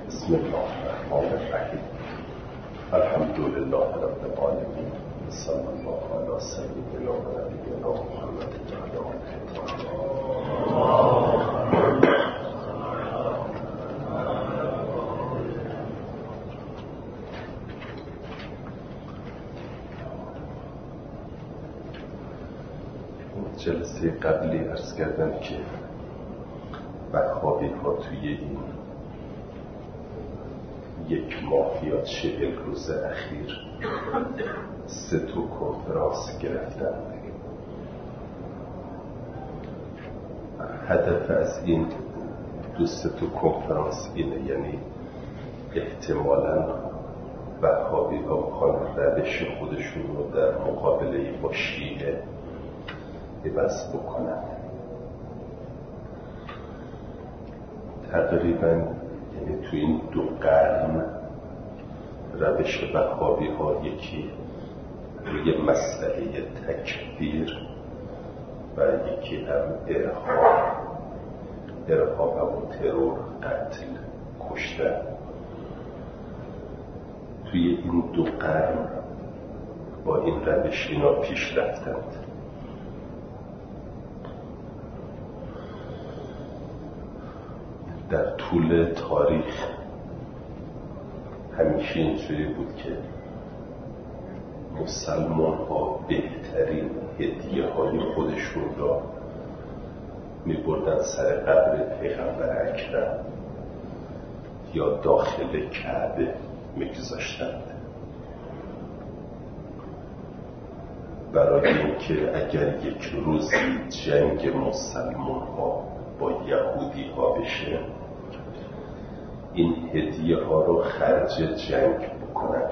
بسم الله الرحمن الرحیم. الحمد لله رب العالمین. صلی الله علی سیدنا و نبینا محمد و علی آله. جلسه قبلی عرض کردم که وهابی ها توی این 1 ماه یا 40 روز اخیر 3 کنفرانس گرفتن. هدف از این 2 کنفرانس اینه، یعنی احتمالاً وهابی ها بخوان روش خودشون رو در مقابله با شیعه عوض بکنن. تقریباً یعنی تو این 2 قرن روش وهابی ها یکی روی مسئله تکفیر و یکی هم ارهاب و ترور، قتل، کشتن. توی این 2 قرن با این روش اینا پیش رفتند. در طول تاریخ همیشه اینجوری بود که مسلمان ها بهترین هدیه های خودشون را می بردن سر قبر پیغمبر اکرم یا داخل کعبه می گذاشتند، برای اینکه اگر یک روزی جنگ مسلمان ها با یهودی ها بشه، این هدیه ها رو خرج جنگ بکنن.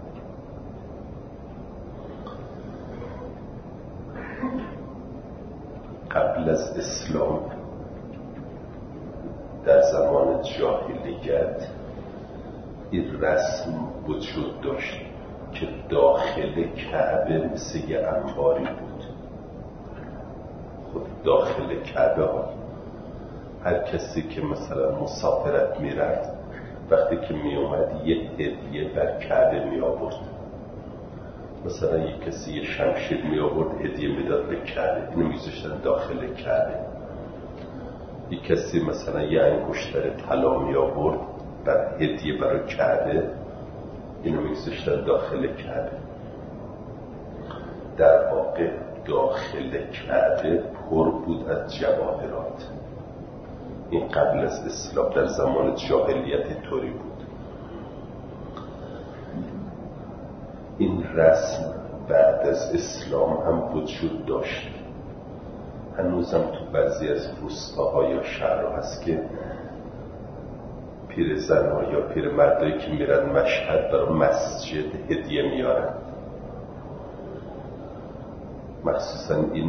قبل از اسلام در زمان جاهلیت این رسم وجود داشت که داخل کعبه مثل یه انباری بود. خود داخل کعبه ها هر کسی که مثلا مسافرت میرفت وقتی که می اومد یه هدیه بر کعبه می آورد. مثلا یک کسی یه شمشیر می آورد هدیه میداد به کعبه، اینو میذاشتن داخل کعبه. یک کسی مثلا یه انگشتر طلا می آورد بر هدیه برای کعبه، اینو میذاشتن داخل کعبه. در واقع داخل کعبه پر بود از جواهرات. این قبل از اسلام، در زمان جاهلیت طوری بود. این رسم بعد از اسلام هم وجود داشت. هنوزم تو بعضی از روستاها یا شهرها هست که پیرزن‌ها یا پیرمردایی که میرن مشهد برای مسجد هدیه میارن. مخصوصا این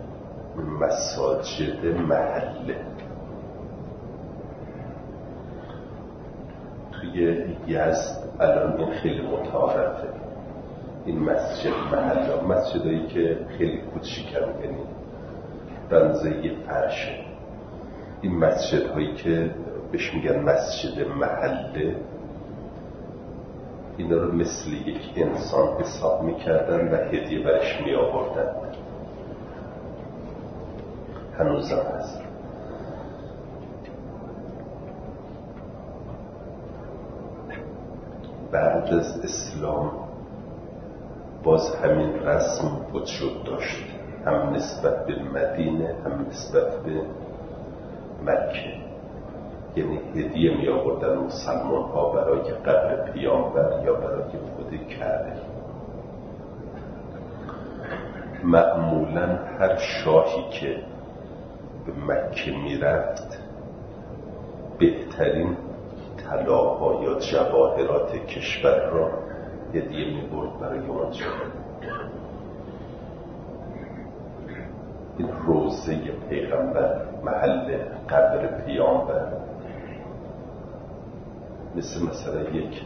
مساجد محله. توی یزد الان این خیلی متعارفه، این مسجد محله، مسجدایی که خیلی کوچیکن، یعنی بنزه یه فرشه. این مسجدهایی که بهش میگن مسجد محله، اینا رو مثل یک انسان حساب میکردن و هدیه برش میآوردن. هنوزم هست. بعد از اسلام باز همین رسم وجود داشت، هم نسبت به مدینه هم نسبت به مکه. یعنی هدیه می آوردن مسلمان ها برای قبر پیامبر یا برای خود کعبه. معمولا هر شاهی که به مکه می رفت بهترین طلاها یا جواهرات کشور را هدیه می برد برای اونجا. این روضه پیغمبر، محل قبر پیامبر، مثلا یک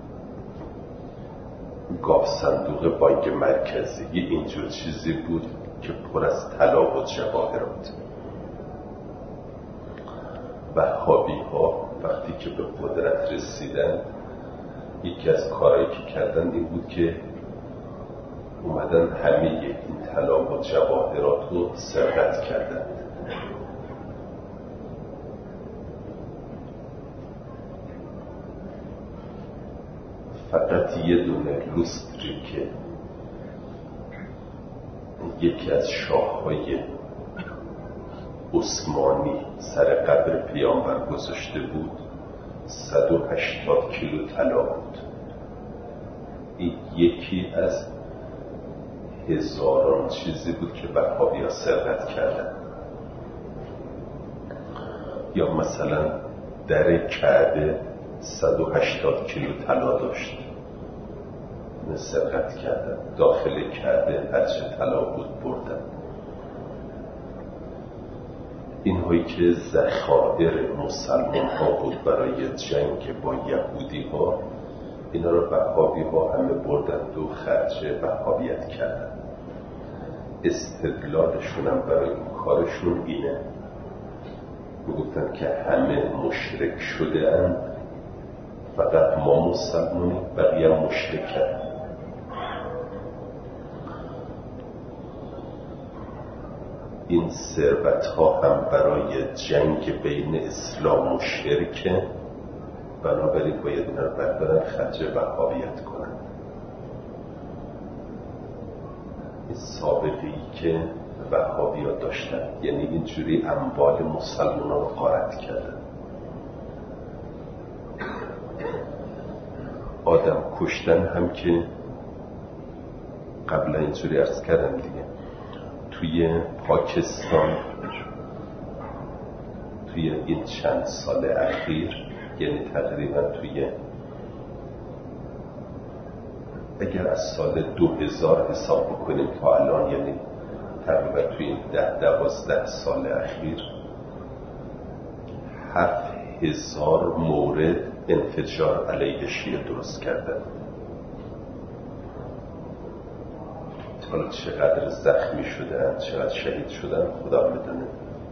گاف صندوق بانک مرکزی، یه اینجور چیزی بود که پر از طلا و جواهرات. وهابی ها وقتی که به قدرت رسیدن یکی از کارهایی که کردن این بود که اومدن همه این طلا و جواهرات رو سرقت کردن. فقط یه دونه لوستری که یکی از شاههای عثمانی سر قبر پیامبر گذاشته بود 180 کیلو طلا بود. این یکی از هزاران چیزی بود که وهابی‌ها سرقت کردن. یا مثلا در کعبه 180 کیلو طلا داشت، سرقت کردن. داخل کعبه هرچه طلا بود بردن. این هایی که ذخایر مسلمان ها بود برای جنگ با یهودی ها، اینا رو وهابی ها همه بردند و خرج وهابیت کردن. استدلالشون هم برای این کارشون اینه، میگفتن که همه مشرک شده اند، فقط ما مسلمانیم، بقیه هم مشرکن. این ثروت ها هم برای جنگ بین اسلام و شرک، بنابراین باید اینا رو بردارن خرج وهابیت کنن. این سابقی که وهابی ها داشتن، یعنی اینجوری اموال مسلمان ها رو غارت کردن. آدم کشتن هم که قبلا اینجوری عرض کردم دیگه، توی پاکستان توی این چند سال اخیر، یعنی تقریبا توی اگر از سال 2000 حساب بکنیم تا الان، یعنی تقریبا توی این 10-12 سال اخیر 7000 مورد انفجار علیه شیعه درست کردن. حالا چقدر زخمی شدن، چقدر شهید شدن خدا میدونه.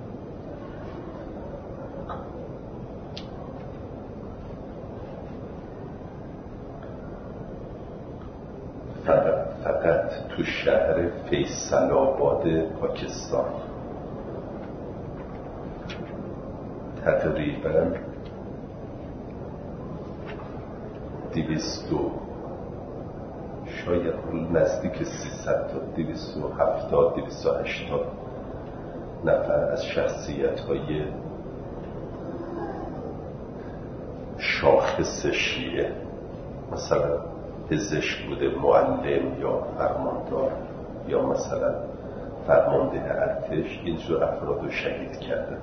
فقط تو شهر فیصل آباد پاکستان تقریبا 200 شاید نزدیک 300 تا 270 280 نفر از شخصیت های شاخص شیعه، مثلا پزشک بوده، معلم یا فرماندار یا مثلا فرمانده ارتش، اینجور افراد رو شهید کردن.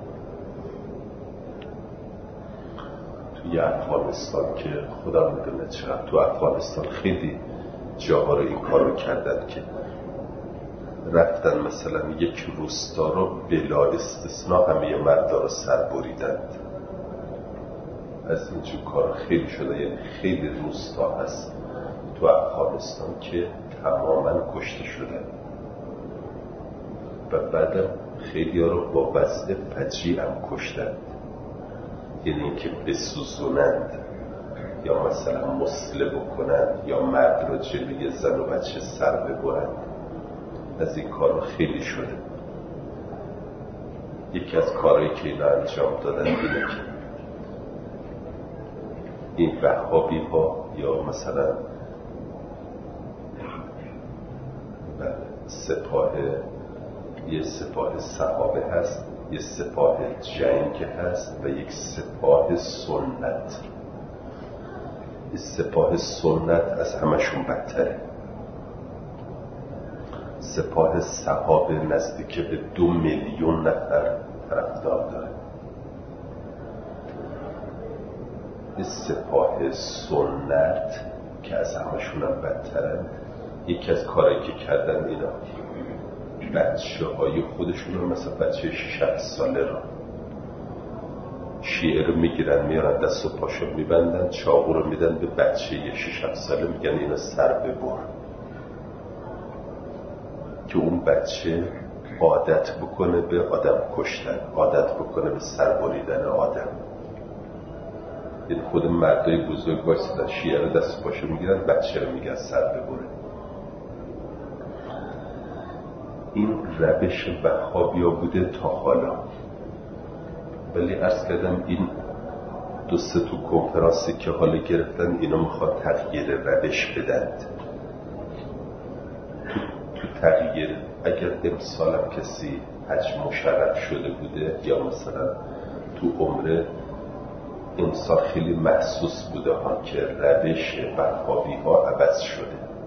توی افغانستان که خدا میدونه چقدر، تو افغانستان خیلی جاها رو این کار رو کردن که رفتن مثلا یک روستا رو بلا استثناء همه مردا رو سر بریدند. از اینجور کار خیلی شده، یعنی خیلی روستا هست تو افغانستان که تماما کشته شدن و بعدم خیلی ها رو با وضع فجیع هم کشتن، یعنی اینکه بسوزونند یا مثلا مسله بکنند یا مرد رو جلوی زن و بچه سر ببرند. از این کار خیلی شده. یکی از کارهایی که اینا انجام دادن اینه که این وهابی ها یا مثلا سپاه، یه سپاه صحابه هست، یه سپاه جنگ هست و یک سپاه سنت. این سپاه سنت از همشون بدتره. سپاه صحابه نزدیک به 2 میلیون نفر طرفدار داره. این سپاه سنت که از همشون هم بدترن، یکی از کارهایی که کردن اینا بچه های خودشون رو، مثلا بچه 6-7 ساله رو شیعه رو میگیرن میارن دست و پاشو میبندن، چاقو رو میدن به بچه 6-7 ساله، میگن اینو سر ببر که اون بچه عادت بکنه به آدم کشتن، عادت بکنه به سر بریدن آدم. این خود مردای بزرگ وایسادن شیعه رو دست پاشو میگیرن، بچه رو میگن سر ببره. این روش وهابیا بوده تا حالا. ولی عرض کردم این 2-3 تا کنفرانسی که حالا گرفتن اینا میخواد تغییر روش بدند. تو تغییر اگر امسال هم کسی حج مشرف شده بوده یا مثلا تو عمره امسال خیلی محسوس بوده ها که روش وهابی ها عوض شده.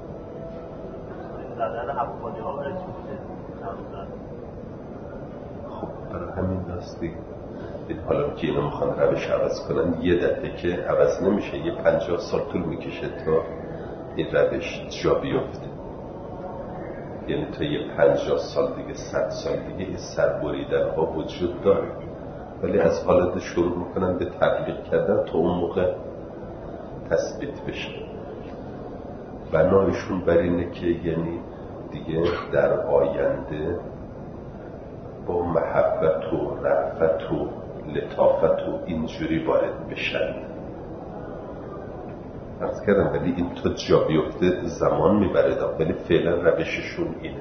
خب برای همین دستی این حالا که اینا میخوان روش عوض کنن یه دفعه که عوض نمیشه، یه 50 سال طول میکشه تا این روش جا بیفته. یعنی تا یه 50 سال دیگه 100 سال دیگه این سربریدن ها وجود داره، ولی از حالت شروع میکنن به تبلیغ کردن تا اون موقع تثبیت بشه. بنایشون بر اینه که یعنی دیگه در آینده با محبت و رأفت و لطافت و اینجوری وارد بشن. عرض کردم ولی این تا جا بیفته زمان میبره، ولی فعلا روششون اینه.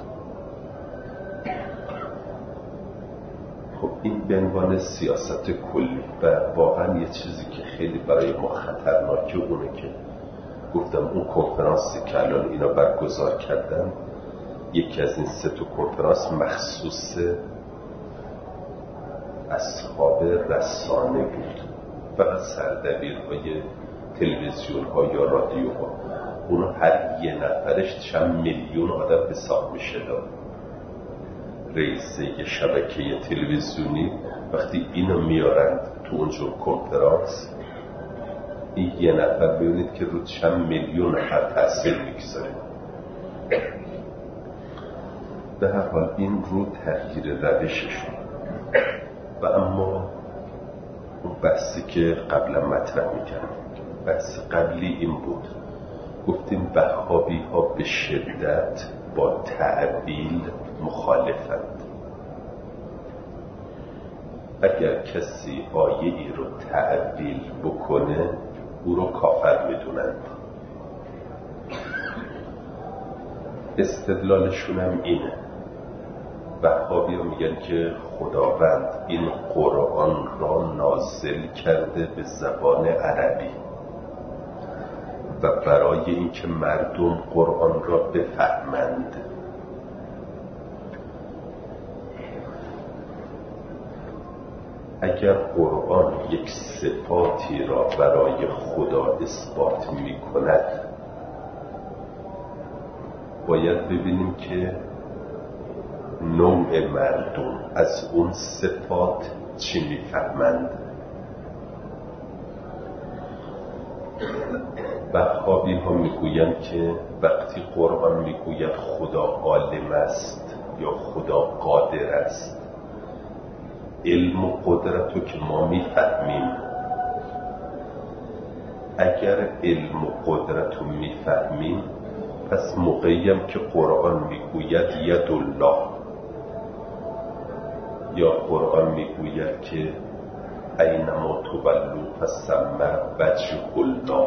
خب این به عنوان سیاست کلی و واقعا یه چیزی که خیلی برای ما خطرناکه اونه که گفتم اون کنفرانسی که الان اینا برگزار کردن یکی از این 3 تا کنفرانس مخصوص اصحاب رسانه بود، فقط سردبیرهای تلویزیون ها یا رادیو ها. اونو هر یه نفرش چند میلیون آدم حساب میشه داد. رئیسه یه شبکه تلویزیونی وقتی اینو میارند تو اونجور کنفرانس، این یه نفر ببینید که رو چند میلیون نفر تأثیر میگذاره. به هر حال این رو تغییر روششون. و اما اون بحثی که قبلا مطرح میکردم، بحث قبلی این بود، گفتیم وهابی ها به شدت با تعبیل مخالفند. اگر کسی آیه ای رو تعبیل بکنه او رو کافر میدونند. استدلالشون هم اینه، وهابی ها میگن که خداوند این قرآن را نازل کرده به زبان عربی و برای اینکه مردم قرآن را بفهمند. اگر قرآن یک صفاتی را برای خدا اثبات می کند باید ببینیم که نوع مردم از اون صفات چی میفهمند. وهابی ها میگویند که وقتی قرآن میگوید خدا عالم است یا خدا قادر است، علم و قدرت رو که ما میفهمیم، اگر علم و قدرت رو میفهمیم پس موقعیم که قرآن میگوید ید الله یا قرآن میگوید که اینما تولوا فثم وجه الله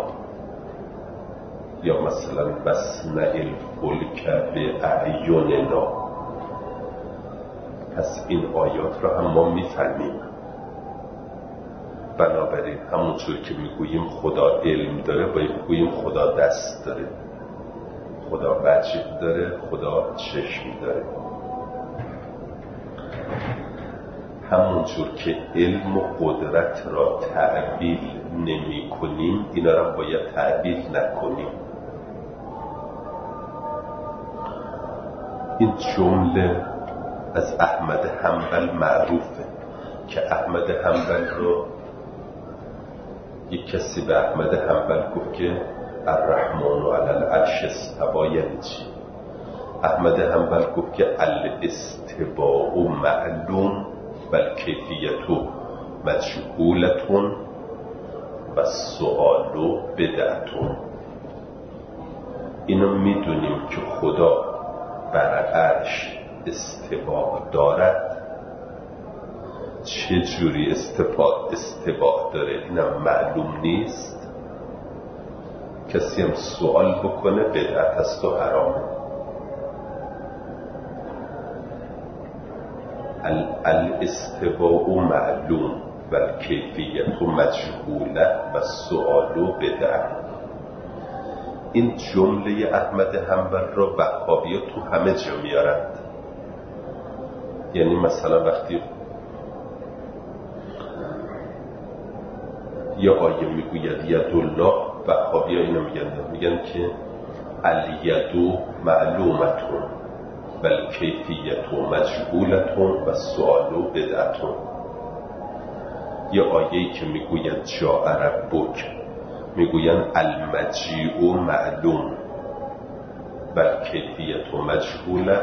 یا مثلا واصنع الفلک باعیننا، پس این آیات را هم ما میفهمیم. بنابراین همونجور که میگوییم خدا علم داره باید بگوییم خدا دست داره، خدا وجه داره، خدا چشم داره. همونجور که علم و قدرت را تعبیل نمی کنیم اینا را باید تعبیل نکنیم. این جمله از احمد حنبل معروفه که احمد حنبل رو یک کسی به احمد حنبل گفت که الرحمن علی العرش استوى یعنی چی؟ احمد حنبل گفت که الاستواء معلوم بل کیفیت مجهولة و السؤال بدعة. اینو میدونیم که خدا بر عرش استواء دارد. چه جوری استواء داره اینم معلوم نیست. کسی هم سوال بکنه بدعت است و حرامه. الاستواء معلوم و کیفیت مجهوله و سؤال بدعت. این جمله احمد حنبل را وهابی‌ها تو همه جا میارند. یعنی مثلا وقتی یه آیه میگوید یدالله، وهابی‌ها اینو میگن که الیدو معلومتون بل کیفیت مجهولتون و سؤال بدعتون. یه آیه‌ای که میگوید جاء ربک، میگوین المجیء معلوم بل کیفیت مجهوله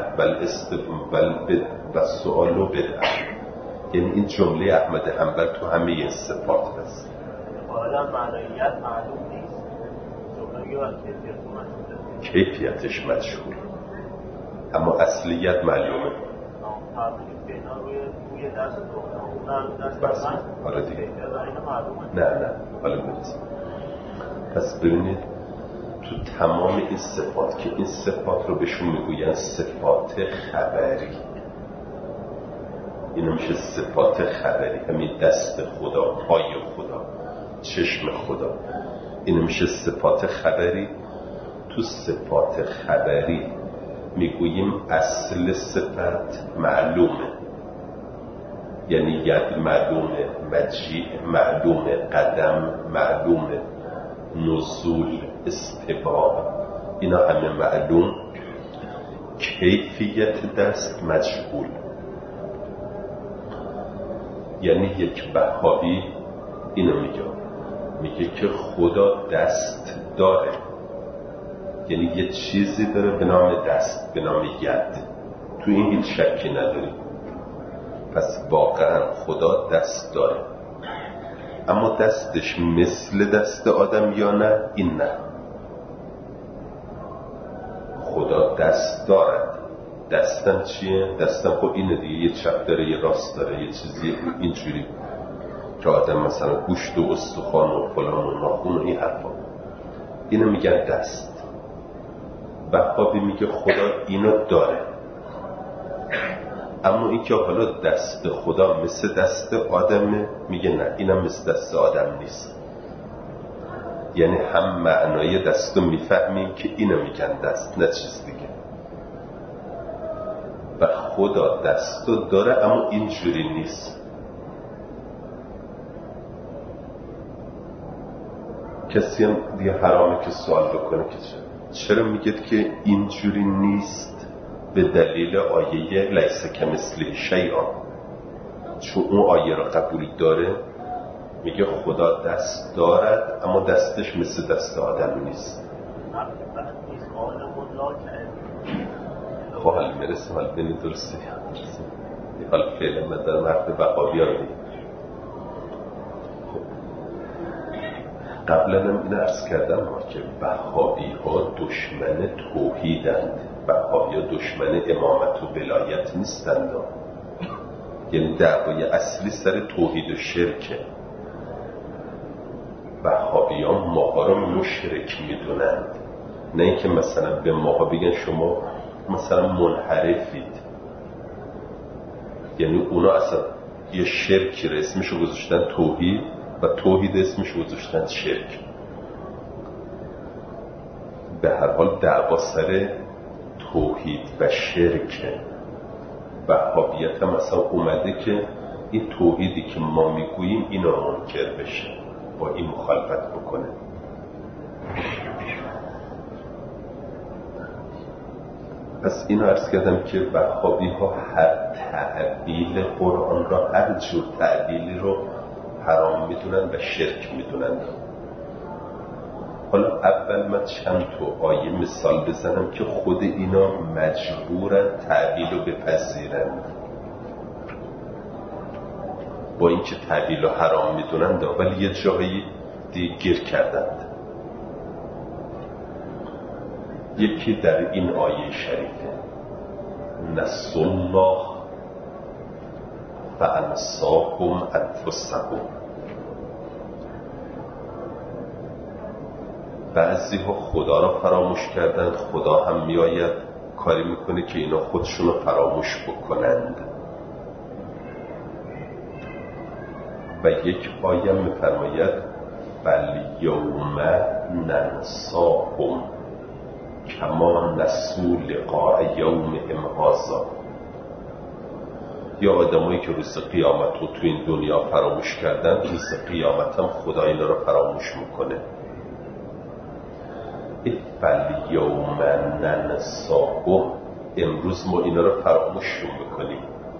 بل سؤال بدعت. یعنی این جمله احمد حنبل تو همه این صفات هست. حالا معنیت معلوم نیست، جمله کیفیتش مجهول اما اصلیت معلومه. روی دست بس حالا دیگه نه حالا برسیم. پس ببینید تو تمام این صفات که این صفات رو بهشون میگوین صفات خبری، اینو میشه صفات خبری. همین دست خدا، پای خدا، چشم خدا، اینو میشه صفات خبری. تو صفات خبری میگوییم اصل صفت معلومه، یعنی ید معلومه، مجیء معلومه، قدم معلومه، نزول، استواء، اینا همه معلوم. کیفیت دست مجهول. یعنی یک وهابی اینو میگه که خدا دست داره، یعنی یه چیزی داره به نام دست، به نام ید. تو این هیچ شکی نداری. پس واقعا خدا دست داره، اما دستش مثل دست آدم یا نه؟ این نه. خدا دست دارد. دستم چیه؟ دستم خب اینه دیگه، یه چپ داره یه راست داره، یه چیزی اینجوری که آدم مثلا گوشت و استخوان و فلان و ناخن و این حرفا، اینو میگن دست. وهابی میگه خدا اینو داره، اما این که حالا دست خدا مثل دست آدمه، میگه نه، اینم مثل دست آدم نیست. یعنی هم معنای دست رو میفهمیم که اینو میگن دست، نه چیز دیگه. و خدا دست رو داره اما اینجوری نیست. کسی هم دیگه حرامه که سوال بکنه که چرا میگید که اینجوری نیست؟ به دلیل آیه لیس کمثله شیء، چون اون آیه را قبول داره. میگه خدا دست دارد اما دستش مثل دست آدم نیست. خب حال میرسه، حال بینی درسته. حال فعلا من در مرد وهابی ها رو قبلا هم این عرض کردم که وهابی ها دشمن توحیدند. وهابی ها دشمن امامت و ولایت نیستند. یعنی دعوای اصلی سر توحید و شرکه. وهابی ها ماها رو مشرک میدونند، نه اینکه مثلا به ماها بگن شما مثلا منحرفید. یعنی اونا اصلا یه شرکی رو اسمشو گذاشتن توحید و توحید اسمشو گذاشتن شرک. به هر حال دعوا سر توحید و شرکه. وهابیت هم مثلا اومده که این توحیدی که ما میگوییم اینو منکر بشه، با این مخالفت بکنه. پس اینو عرض کردم که وهابی ها هر تعبیل قرآن را، هر جور تعبیلی رو حرام میدونن و شرک میدونن. حالا اول من چند تا آیه مثال بزنم که خود اینا مجبورن تعبیل رو بپذیرن، با اینکه تعبیل رو حرام میدونن ولی یه جایی دیگه گیر کردند. یکی در این آیه شریفه نسوا الله فانساهم انفسهم. بعضی ها خدا را فراموش کردند، خدا هم میآید کاری میکنه که اینا خودشون رو فراموش بکنند. و یک آیه میفرماید فالیوم ننساهم کما نسوا لقاء یومهم هذا. یا آدمایی که روز قیامت رو تو این دنیا فراموش کردن، روز قیامت هم خدا اینا رو فراموش میکنه. فالیوم ننساهم، امروز ما اینا رو فراموش میکنیم.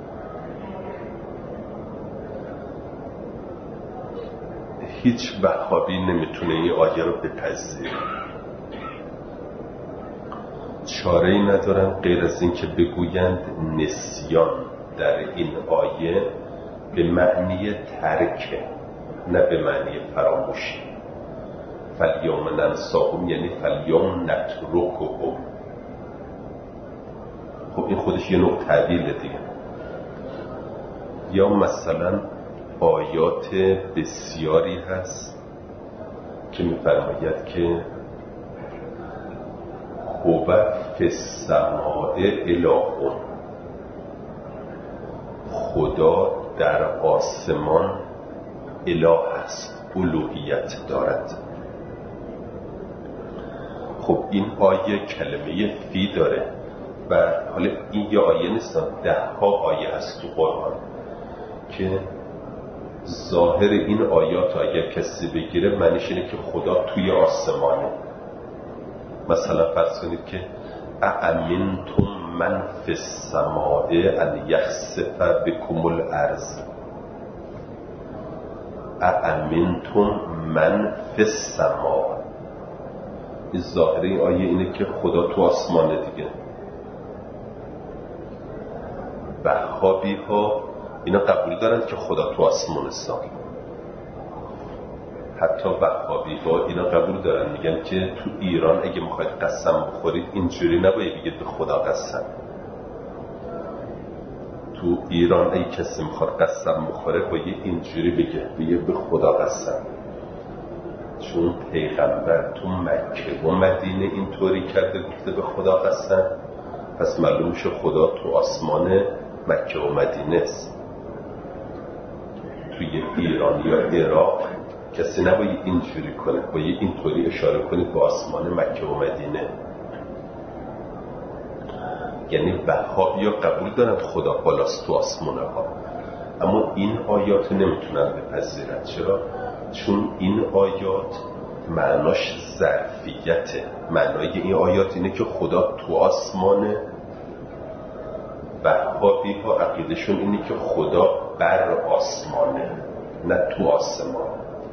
هیچ وهابی نمیتونه این آیه رو بپذیره. چاره‌ای ندارن غیر از این که بگویند نسیان در این آیه به معنی ترک، نه به معنی فراموشی. فالیوم ننساهم یعنی فالیوم نترکهم. خب این خودش یه نوع تعبیل دیگه. یا مثلا آیات بسیاری هست که می‌فرماید که هو فی السماء اله، خدا در آسمان اله است، الوهیت دارد. خب این آیه کلمه فی داره و حالا این یه آیه نیست، 10 آیه هست تو قرآن که ظاهر این آیات اگر کسی بگیره معنیش اینه که خدا توی آسمانه. مثلا فرض کنید که اامنتم من فی السماء ان یخسف بکم الارض. اامنتم من فی السماء، این ظاهر این آیه اینه که خدا تو آسمانه دیگه. وهابی ها اینا قبول دارن که خدا تو آسمان است. حتی وهابی ها اینا قبول دارن، میگن که تو ایران اگه میخواید قسم بخورید اینجوری نباید بگید به خدا قسم. تو ایران اگه کسی میخواد قسم بخوره باید اینجوری بگه به خدا قسم. چون پیغمبر تو مکه و مدینه اینطوری کرده گفته به خدا قسم، پس معلوم شه خدا تو آسمان مکه و مدینه است. توی ایران یا عراق کسی نباید اینجوری کنه، باید اینطوری اشاره کنید به آسمان مکه و مدینه. یعنی وهابی‌ها قبول دارن خدا بالاست تو آسمانه ها، اما این آیات نمیتونن بپذیرن. چرا؟ چون این آیات معناش ظرفیته. معنای این آیات اینه که خدا تو آسمانه. وهابی‌ها عقیدشون اینه که خدا بر آسمانه، نه تو آسمان.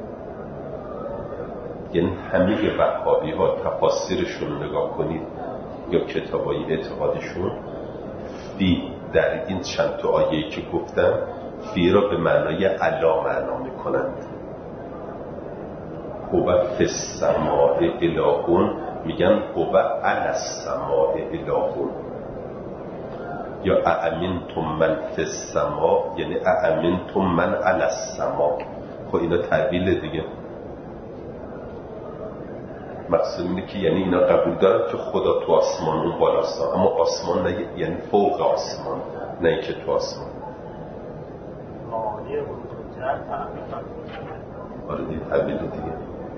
یعنی همه وهابی‌ها تفاسیرشون نگاه کنید یا کتابای اعتقادشون، فی در این چند تا آیه‌ای که گفتم فی را به معنای علا معنا میکنند. هو فی السماء اله میگن هو علی السماء اله. یا اامنتم من فی السماء یعنی اامنتم من علی السماء. خب اینا تعبیل دیگه. مقصود اینه که یعنی اینا قبول دارن که خدا تو آسمان اون بالاست، اما آسمان نه، یعنی فوق آسمان، نه اینکه تو آسمان. آره دیگه تعبیل دیگه.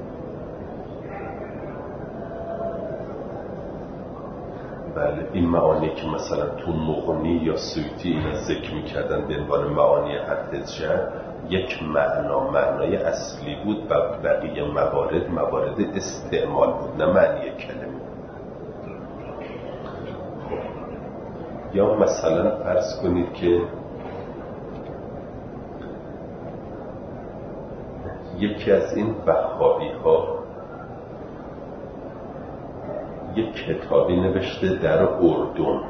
بله این معانی که مثلا تو مغنی یا سیوطی اینا ذکر میکردن به عنوان معانی حدجر، یک معنای اصلی بود و بقیه موارد استعمال بود، نه معنی کلمه. یا مثلا فرض کنید که یکی از این وهابی ها یک کتابی نوشته در اردن،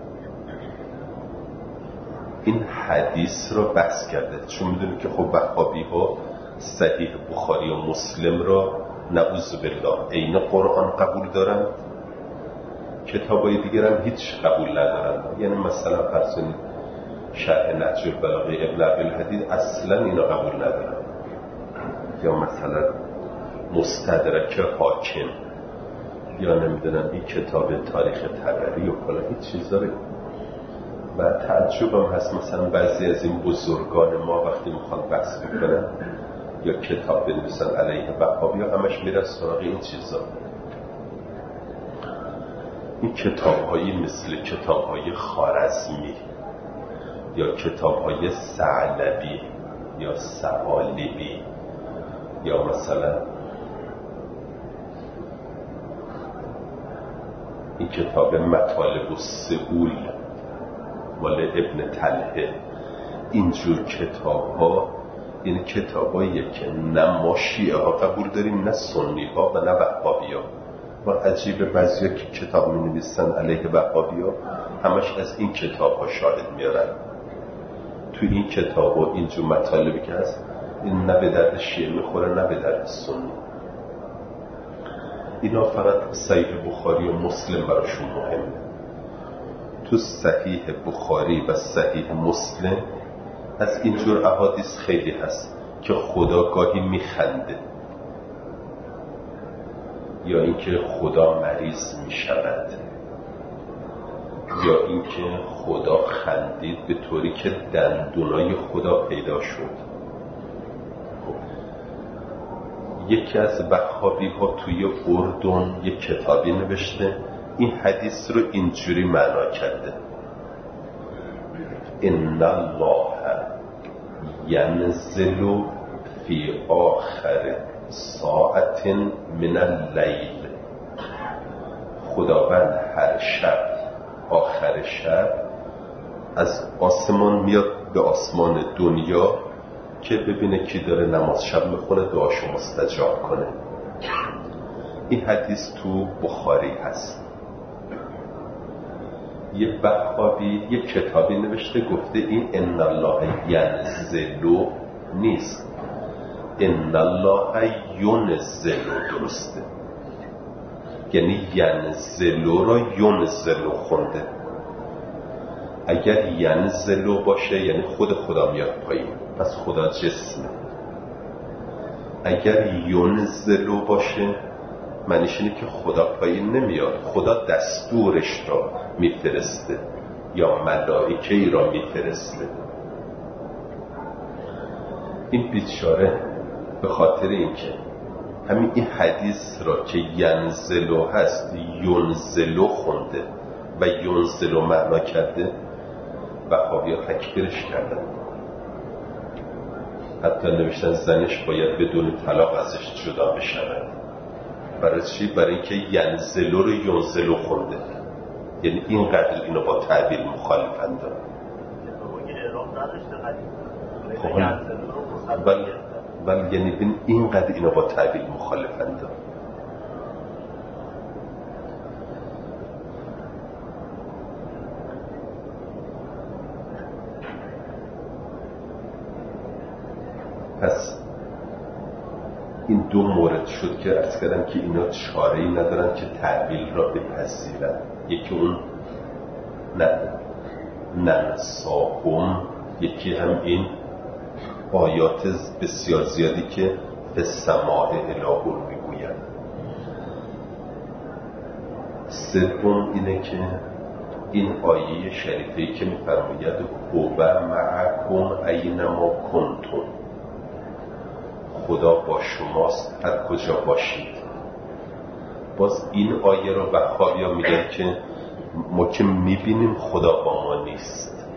این حدیث را بحث کرده، چون میدونی که خب وهابی ها صحیح بخاری و مسلم را نعوذ بالله عین قرآن قبول دارن که کتابای دیگر هم هیچ قبول ندارن. یعنی مثلا فرض کنید شرح نهج البلاغه ابن عبدالحدید اصلا اینو قبول ندارن، یا مثلا مستدرک حاکم، یا نمیدونم این کتاب تاریخ طبری و کلا هیچ چیز داره. و تعجبم هست مثلا بعضی از این بزرگان ما وقتی میخوان بحث بکنن یا کتاب بنویسن علیه وهابی ها همش میرن سراغ این چیزا. این کتاب‌هایی مثل کتاب‌های خوارزمی یا کتاب‌های ثعلبی یا ثعالبی یا مثلا این کتاب مطالب السئول مال ابن طلحه، اینجور کتاب‌ها این کتاباییه که نه ما شیعه ها قبول داریم نه سنی ها و نه وهابی ها. و عجیبه بعضی ها که کتاب می نویسن علیه وهابی ها همش از این کتاب ها شاهد میارن. توی این کتاب ها اینجور مطالبی که هست این نه به درد شیعه میخوره نه به درد سنی. اینا فقط صحیح بخاری و مسلم براشون مهمه. تو صحیح بخاری و صحیح مسلم از اینجور احادیث خیلی هست که خدا گاهی میخنده، یا اینکه خدا مریض میشود، یا اینکه خدا خندید به طوری که دندونای خدا پیدا شد. یکی از وهابی ها توی اردن یک کتابی نوشته این حدیث رو اینجوری معنا کرده: ان الله ینزل فی آخر ساعت من اللیل. خداوند هر شب آخر شب از آسمان میاد به آسمان دنیا که ببینه کی داره نماز شب میخونه دعاشو مستجاب کنه. این حدیث تو بخاری هست. یه وهابی یه کتابی نوشته گفته این ان الله ینزل نیست، ان الله ینزل درسته، یعنی ینزل را ینزل خونده. اگر ینزل باشه یعنی خود خدا میاد پایین، پس خدا جسمه. اگر ینزل باشه معنیش اینه که خدا پایین نمیاد، خدا دستورش را میفرسته یا ملائکه‌ای را میفرسته. این بیچاره به خاطر اینکه همین این حدیث را که ینزلو هست ینزلو خونده و ینزلو معنا کرده، وهابی‌ها تکفیرش کردن. حتی نوشتن زنش باید بدون طلاق ازش جدا بشود. برای چی؟ برای اینکه ینزلو رو ینزلو خونده. یعنی اینقدر اینو با تعبیر مخالفند دارن. بله یعنی اینقدر اینو با تعبیر مخالفند دارن. پس این دو مورد شد که عرض کردم که اینا چاره‌ای ندارن که تعبیر را بپذیرن. یکی اون ننساهم، یکی هم این آیات بسیار زیادی که به سماع الهون میگوین. سوم اینه که این آیه شریفه‌ای که میفرماید هو معکم اینما کنتم، خدا با شماست هر کجا باشید. باز این آیه رو وهابی‌ها میگن که ما که میبینیم خدا با ما نیست.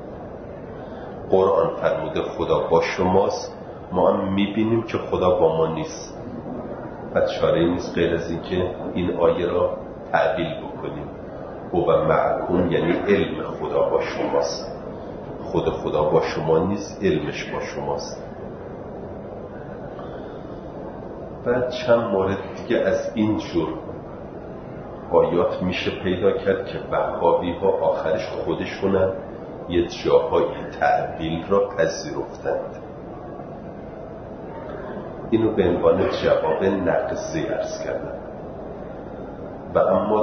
قرآن فرموده خدا با شماست، ما هم میبینیم که خدا با ما نیست. پس چاره‌ای نیست غیر از این که این آیه را تعبیل بکنیم. و معکم یعنی علم خدا با شماست، خدا با شما نیست، علمش با شماست. بعد چند مورد دیگه از این جور آیات میشه پیدا کرد که وهابی ها آخرش خودشونم یه جاهایی تعبیل را پذیرفتند. اینو به عنوان جواب نقضی عرض کردم. و اما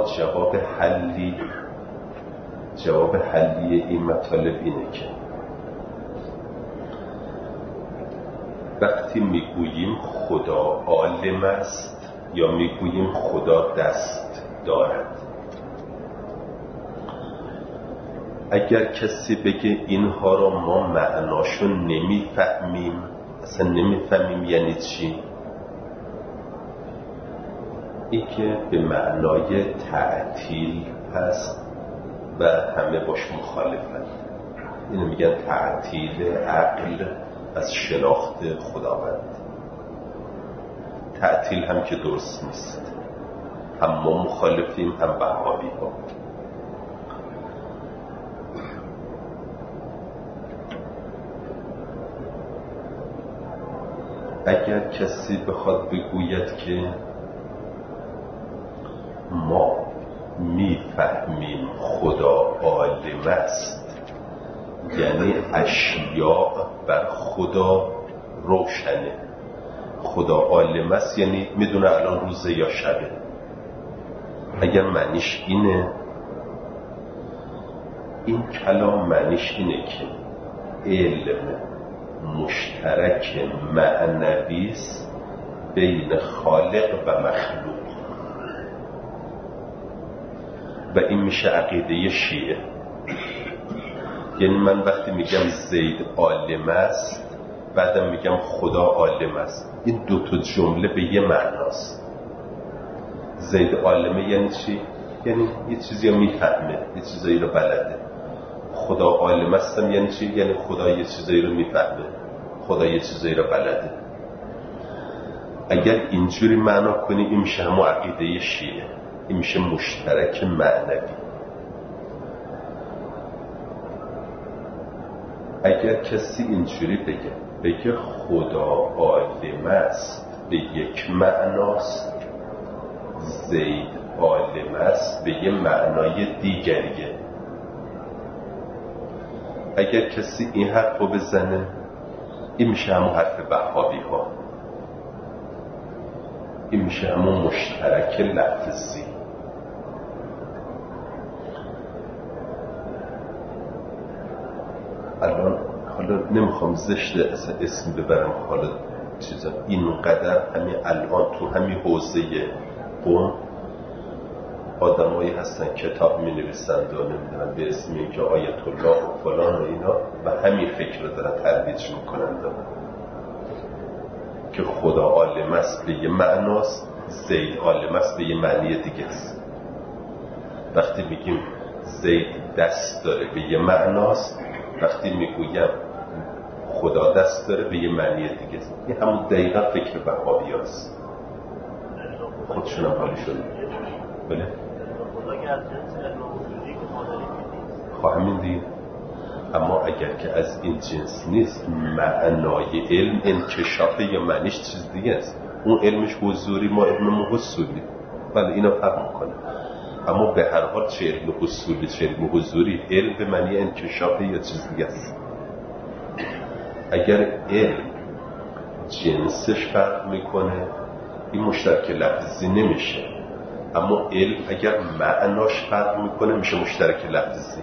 جواب حلی این مطالب اینه که وقتی میگوییم خدا عالم است یا میگوییم خدا دست دارد، اگر کسی بگه اینها رو ما معناشو نمیفهمیم، اصلا نمیفهمیم یعنی چی، این که به معنای تعطیل هست و همه باش مخالفن. اینو میگن تعطیل عقل از شناخت خداوند. تعطیل هم که درست نیست، هم ما مخالفیم هم وهابی ها. اگر کسی بخواد بگوید که ما میفهمیم خدا عالم است، یعنی اشیاء بر خدا روشنه. خدا عالم است یعنی میدونه الان روزه یا شبه. اگر معنیش اینه، این کلام معنیش اینه که علم مشترک معنوی است بین خالق و مخلوق و این میشه عقیده شیعه. یعنی من وقتی میگم زید عالم است بعدم میگم خدا عالم است، این دو تا جمله به یه معناست. زید عالمه یعنی چی؟ یعنی یه چیزی رو میفهمه، یه چیزایی رو بلده. خدا عالم استم یعنی چی؟ یعنی خدا یه چیزایی رو میفهمه، خدا یه چیزایی رو بلده. اگر اینجوری معنا کنی این میشه همون عقیده شیعه، این میشه مشترک معنوی. اگر کسی اینجوری بگه خدا عالم است به یک معناست، زید عالم است به یه معنای دیگریه. اگر کسی این حرف رو بزنه این میشه همون حرف وهابی ها، این میشه همون مشترک لفظی. الان حالا نمیخوام زشت اسم ببرم، حالا چیزا اینقدر همین الان تو همین حوزه قم آدمایی هستن کتاب می نویسند و نمیدونم به اسم اینکه آیت الله و فلان و اینا و همین فکر رو دارن ترویج میکنند که خدا عالم است به یه معناست، زید عالم است به یه معنی دیگه است. وقتی میگیم زید دست داره به یه معناست، وقتی میگویم خدا دست داره به یه معنی دیگه است. این همون دقیقا فکر وهابی هست. خودشونم حالی شده. بله؟ خواهمین دید. اما اگر که از این جنس نیست، معنای علم انکشافه یا معنیش چیز دیگه است. اون علمش حضوری، ما علم حصولی. بله اینا فرق میکنه. اما به هر حال چه علم حصولی چه علم حضوری، علم به معنی انکشافه یا چیز دیگه است. اگر علم جنسش فرق میکنه این مشترک لفظی نمیشه، اما علم اگر معناش فرق میکنه میشه مشترک لفظی.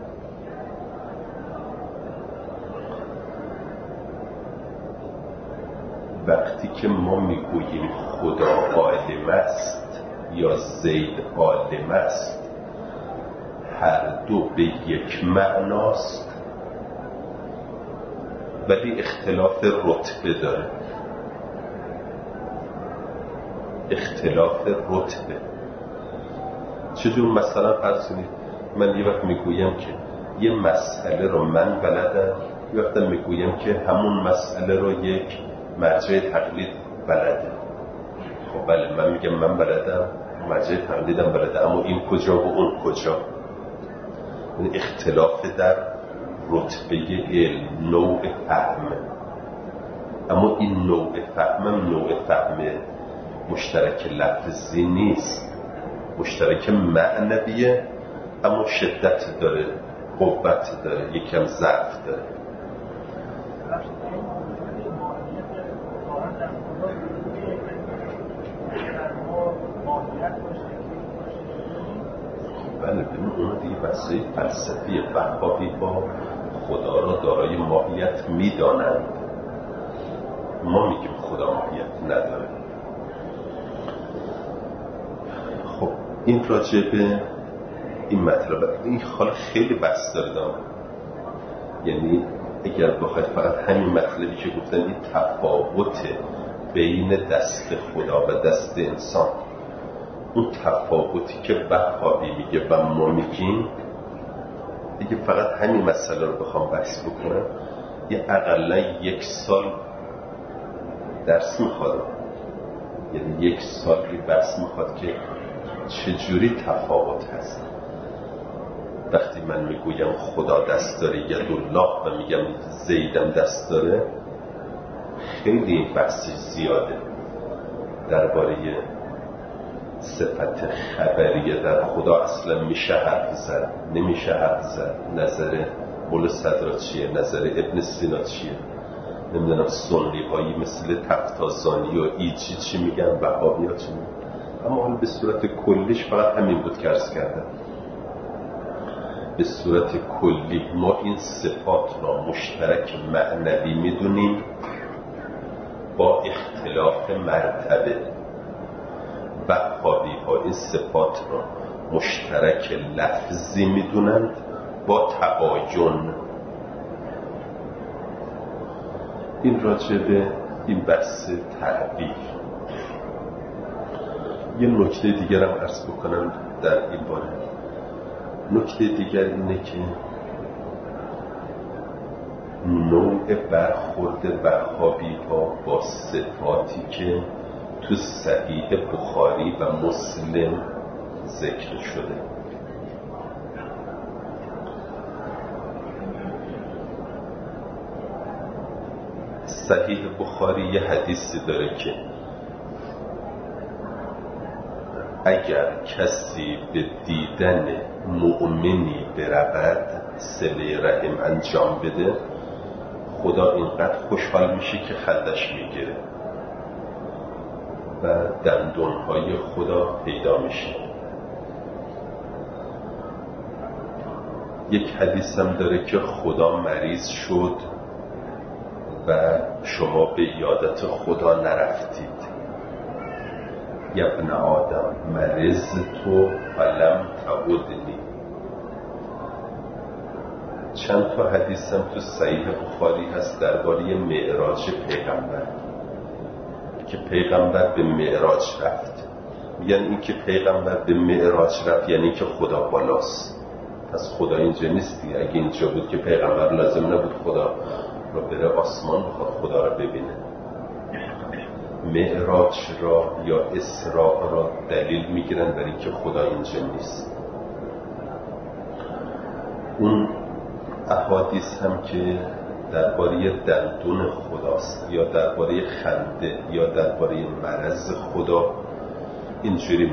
وقتی که ما میگوییم خدا عالم است یا زید عالم است، هر دو به یک معناست ولی اختلاف رتبه داره. اختلاف رتبه چجور؟ مثلا فرض کنید من یه وقت میگویم که یه مسئله رو من بلدم، یه وقت میگویم که همون مسئله رو یک مرجع تقلید بلده. خب بله من میگم من بلدم، مرجع تقلیدم بلده، اما این کجا و اون کجا؟ این اختلاف در رتبه علم، نوع فهم. اما این نوع فهم نوع فهم مشترک لفظی نیست، مشترک معنویه، اما شدت داره، قوت داره، یکم ضعف داره. بله ببین اون دیگه بحثای فلسفی. وهابی با خدا را دارای ماهیت میدانند، ما میگیم خدا ماهیت نداره. خب این راجع به این مطلب، این حالا خیلی بحث داره، یعنی اگر بخواید فقط همین مطلبی که گفتن این تفاوت بین دست خدا و دست انسان، اون تفاوتی که وهابی میگه و ما میگیم، اگه فقط همین مسئله رو بخوام بحث بکنم یه اقلا 1 سال درس میخواد، یعنی 1 سالی بحث میخواد که چجوری تفاوت هست. وقتی من میگویم خدا دست داره یدالله و میگم زیدم دست داره، خیلی این بحثی زیاده درباره صفت خبریه در خدا. اصلا میشه حرف زد، نمیشه حرف زد، نظر مولا صدرا چیه، نظر ابن سینا چیه، نمیدونم سنی هایی مثل تفتازانی و ایجی چی میگن، وهابی ها چی میگن. اما حالا به صورت کلیش فقط همین بود که عرض کردم. به صورت کلی ما این صفات را مشترک معنوی میدونیم با اختلاف مرتبه. وهابی ها این صفات را مشترک لفظی میدونند با تباین. این راجبه این بحث تعبیر. یه نکته دیگر هم عرض بکنم در این باره. نکته دیگر اینه که نوع برخورد وهابی ها با صفاتی که تو صحیح بخاری و مسلم ذکر شده. صحیح بخاری یه حدیثی داره که اگر کسی به دیدن مؤمنی برود صله رحم انجام بده، خدا اینقدر خوشحال میشه که خندش میگیره و دندونهای خدا پیدا میشه. یک حدیث هم داره که خدا مریض شد و شما به عیادت خدا نرفتید. یا ابن آدم مریض تو فلم تعودنی. چند تا حدیث هم تو صحیح بخاری هست درباره معراج پیغمبر که پیغمبر به معراج رفت. میگن این که پیغمبر به معراج رفت یعنی که خدا بالاست. پس خدا اینجا نیست دیگه. اگه اینجا بود که پیغمبر لازم نبود خدا رو بره آسمان بخواد خدا رو ببینه. معراج را یا اسراء را دلیل میگیرن برای که خدا اینجا نیست. اون احادیث هم که درباره دندون خداست یا درباره خنده یا درباره مرض خدا اینجوری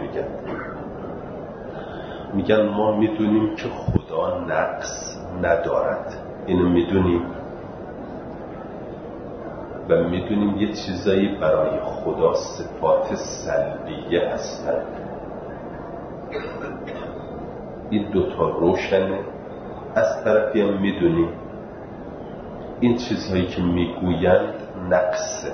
میگن ما میدونیم که خدا نقص ندارد، اینو میدونیم و میدونیم یه چیزایی برای خدا صفات سلبیه هستند. این دوتا روشنه. از طرفی هم میدونیم این چیزهایی که میگویند نقصه.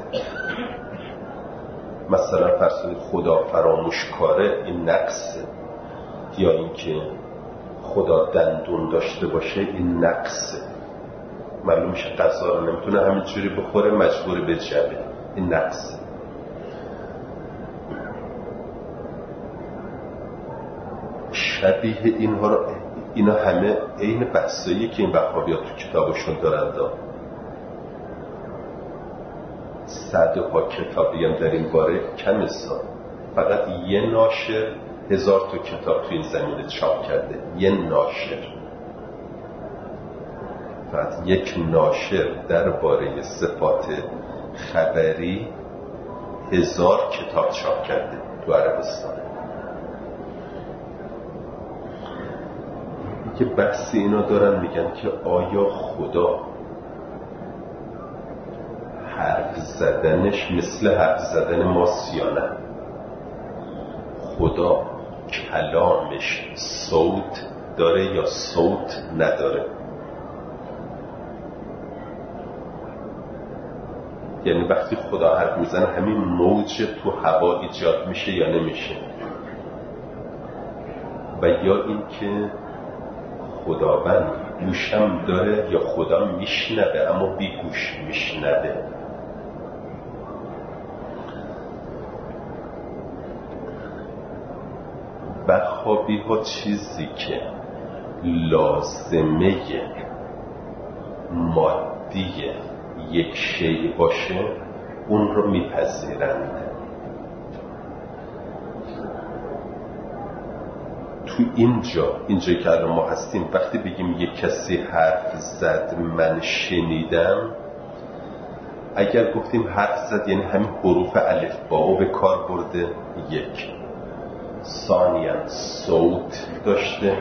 مثلا فرض خدا فراموشکاره، این نقصه. یا اینکه خدا دندون داشته باشه، این نقصه. معلوم میشه غذا رو نمیتونه همینجوری بخوره، مجبور به جبه، این نقصه. شبیه اینا همه این بحثایی که این وهابیات تو کتابشون دارند. صدها کتابی هم در این باره کم است. فقط یه ناشر 1000 تا کتاب تو این زمینه چاپ کرده. یه ناشر، فقط یک ناشر درباره صفات خبری 1000 کتاب چاپ کرده تو عربستان. که بحثی اینا دارن میگن که آیا خدا حرف زدنش مثل حرف زدن ماست یا نه؟ خدا کلامش صوت داره یا صوت نداره. یعنی وقتی خدا حرف میزنه همین موج تو هوا ایجاد میشه یا نمیشه، و یا این که خداوند گوشم داره یا خدا میشنوه اما بی گوش میشنوه. بخوابی ها چیزی که لازمه مادی یک شیء باشه اون رو میپذیرند. تو اینجا که الان ما هستیم، وقتی بگیم یک کسی حرف زد من شنیدم، اگر گفتیم حرف زد یعنی همین حروف الف با به کار برده، یک. ثانیاً صوت داشته،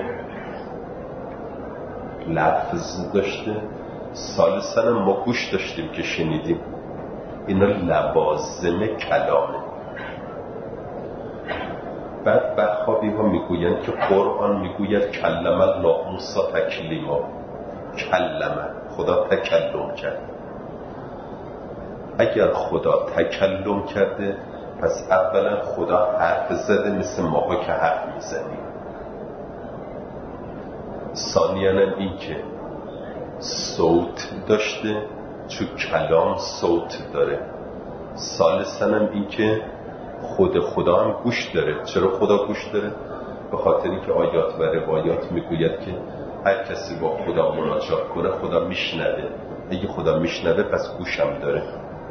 لفظ داشته. ثالثاً ما گوش داشتیم که شنیدیم. اینا لوازم کلامه. بعد بخوابی ها میگویند که قرآن میگوید کلم الله موسی تکلیما. کلمه، خدا تکلم کرد. اگر خدا تکلم کرده پس اولا خدا حرف زده مثل ماها که حرف میزنیم. ثانیاً این که صوت داشته، چون کلام صوت داره. ثالثاً این که خدا هم گوش داره. چرا خدا گوش داره؟ به خاطری که آیات و روایات میگوید که هر کسی با خدا مناجات کنه خدا میشنوه. اگه خدا میشنوه پس گوشم داره.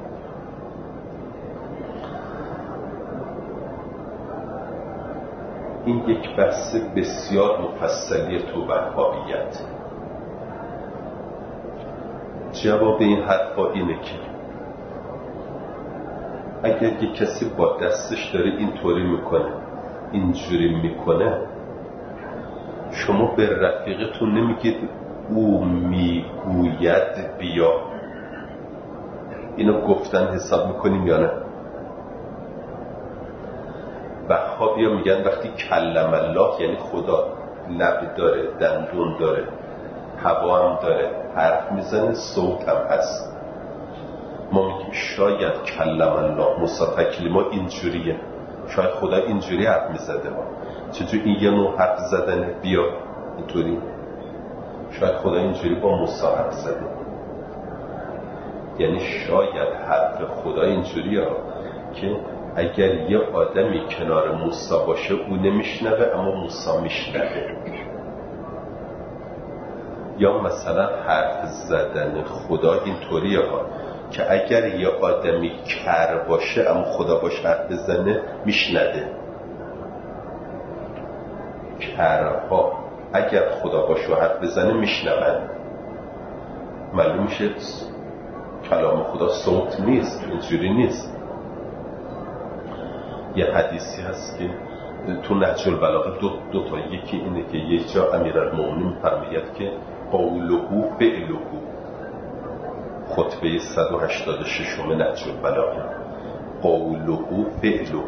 این یک بحث بسیار مفصلی تو وهابیت. جواب این حرفا اینه که اگر یک کسی با دستش داره اینطوری میکنه، اینجوری میکنه، شما به رفیقتون نمیگید او میگوید بیا. اینو گفتن حساب میکنیم یا نه؟ وهابیا میگن وقتی کلم الله یعنی خدا لب داره، دندون داره، هوا هم داره، حرف میزنه، صوت هم هست. ما میگیم شاید کلم الله موسی تکلیما اینجوریه، شاید خدا اینجوری حرف میزده. چجور این یه نوع حرف زدنه بیا اینطوری؟ شاید خدا اینجوری با موسی حرف زده. یعنی شاید حرف خدا اینجوریه که اگر یه آدمی کنار موسی باشه او نمیشنوه اما موسی میشنوه. یا مثلا حرف زدن خدا اینطوریه که اگر یه آدمی کر باشه اما خدا باشه حرف بزنه میشنوه. کرها اگر خدا باشه حرف بزنه میشنون. معلوم میشه کلام خدا صوت نیست، اینجوری نیست. یه حدیثی هست که تو نهج البلاغه دو تا، یکی اینه که یک جا امیرالمومنین فرماید که قوله فعله، خطبه 186 نهج البلاغه، قوله فعله.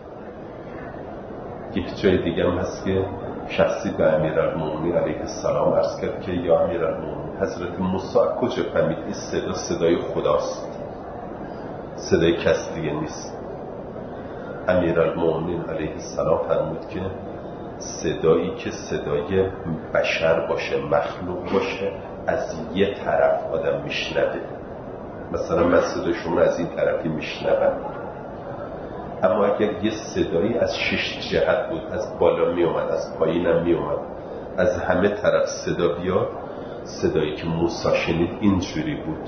یک جای دیگه هم هست که شخصی به امیرالمومنین علیه السلام عرض کرد که یا امیرالمومنین حضرت موسی کجا فهمید این صدای خداست، صدای کس دیگه نیست؟ امیرالمومنین علیه السلام فرمود که صدایی که صدای بشر باشه، مخلوق باشه، از یه طرف آدم میشنوه. مثلا من صدای شما از این طرفی میشنوم، اما اگر یه صدایی از 6 جهت بود، از بالا میومد، از پایینم میومد، از همه طرف صدا بیاد، صدایی که موسی شنید اینجوری بود.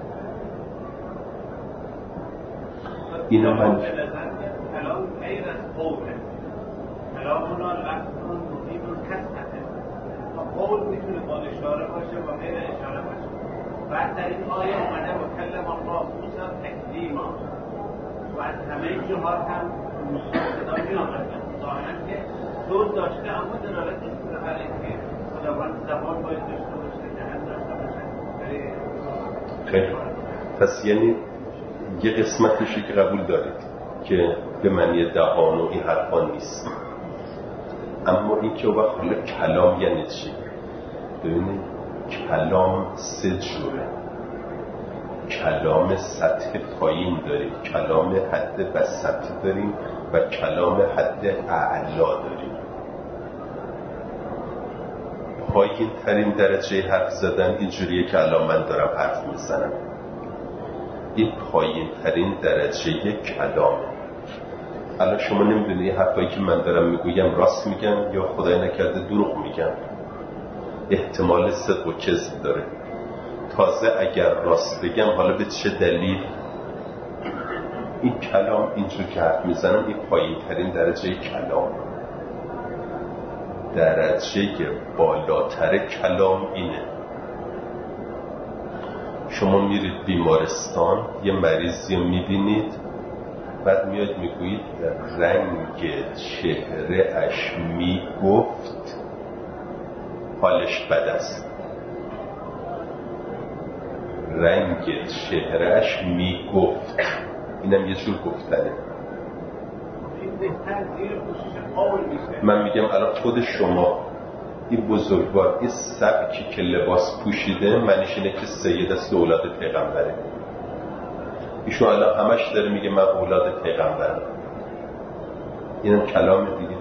اینو من کلام غیر از قوله، کلام اونا لفظون مفیدون کسنته. قول میتونه با اشاره باشه و غیر اشاره باشه. بعد در این آیه اومده و کلم الله موسی تکلیما و از همه جهات هم موسی صدا می آمد. ظاهرا که صوت داشته اما دلالت نمی‌کنه بر اینکه خداوند زبان باید داشته باشه، دهن داشته باشه. خیلی پس یعنی یه قسمتشی که قبول دارید که به معنی دهان و این حرفا نیست. اما این که وقت حالا کلام یعنی چی؟ ببینید کلام سه جوره. کلام سطح پایین داریم، کلام حد وسط داریم و کلام حد اعلا داریم. پایین ترین درجه حرف زدن اینجوریه که الان من دارم حرف میزنم. این پایین ترین درجه کلامه. الان شما نمیدونی حرفایی که من دارم میگویم راست میگم یا خدای نکرده دروغ میگم. احتمال صدق و کذب داره. تازه اگر راست بگم حالا به چه دلیل؟ این کلام اینجور که حرف میزنم این پایین ترین درجه کلام. درجه بالاتر کلام اینه شما میرید بیمارستان یه مریضی رو میبینید، بعد میاد میگویید رنگ چهره اش میگفت حالش بد است. رنگ چهره اش میگفت، اینم یه جور گفتنه. من میگم الان خود شما این بزرگوار این سبکی که لباس پوشیده معنیش اینه که سید است، اولاد پیغمبره. ایشون الان همش داره میگه من اولاد پیغمبرم. اینم کلام دیگه.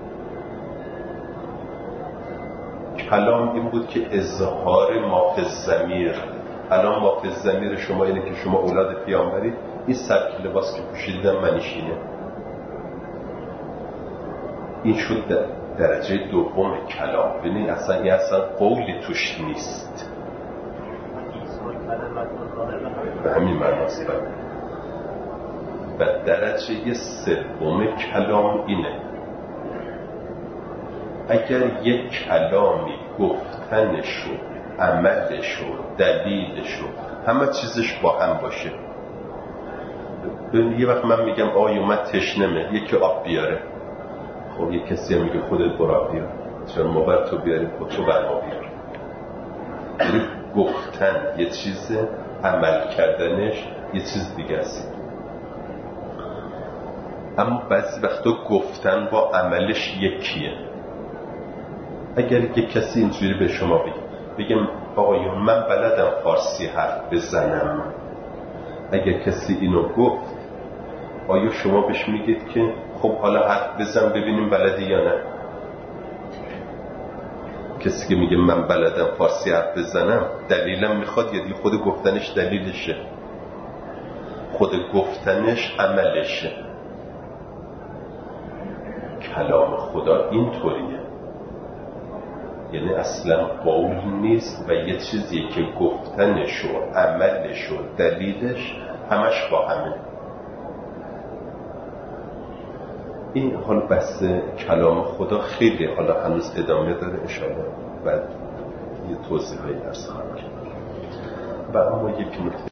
کلام این بود که اظهار ما فی الضمیر. الان ما فی الضمیر شما اینه که شما اولاد پیامبرید. این سبک لباس که پوشیدن معنیش اینه. این شد درجه دوم کلام. ببینید اصلا این قولی توش نیست. به همین معناست. و درجه سوم کلام اینه اگر یک کلامی گفتنشو، عملشو، دلیلشو، همه چیزش با هم باشه. یه وقت من میگم آقای اومد تشنمه، یکی آب بیاره. خب یه کسی میگه خودت برو آب بیار. چرا ما بر تو بیاریم؟ خود تو بر ما بیار. یعنی گفتن یه چیزه، عمل کردنش یه چیز دیگه است. اما بعضی وقتا گفتن با عملش یکیه. اگر یک کسی اینجوری به شما بگم آقایون من بلدم فارسی حرف بزنم، اگر کسی اینو گفت آیا شما بهش میگید که خب حالا حرف بزن ببینیم بلدی یا نه؟ کسی که میگه من بلدم فارسی حرف بزنم دلیلم میخواد یا دیگه خود گفتنش دلیلشه؟ خود گفتنش عملشه. کلام خدا اینطوریه، یعنی اصلا قول نیست و یه چیزی که گفتنش و عملش و دلیلش همش با همه. این حالا بحث کلام خدا خیلی حالا هنوز ادامه داره، انشاءالله بعد یه توضیحی درس خواهم کرد. و اما یک نکته